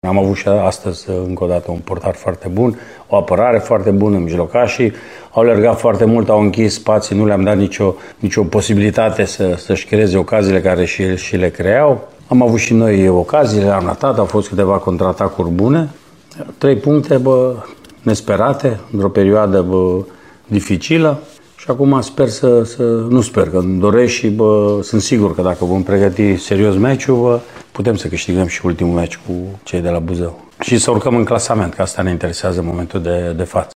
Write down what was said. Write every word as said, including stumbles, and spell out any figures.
Am avut și astăzi, încă o dată, un portar foarte bun, o apărare foarte bună, mijlocașii au alergat foarte mult, au închis spații, nu le-am dat nicio, nicio posibilitate să, să-și creeze ocaziile care și, și le creau. Am avut și noi ocazii, le-am ratat, au fost câteva contraatacuri bune. Trei puncte bă, nesperate, într-o perioadă bă, dificilă. Și acum sper să, să, nu sper, că îmi doresc și bă, sunt sigur că dacă vom pregăti serios meciul, bă, putem să câștigăm și ultimul meci cu cei de la Buzău. Și să urcăm în clasament, că asta ne interesează în momentul de, de față.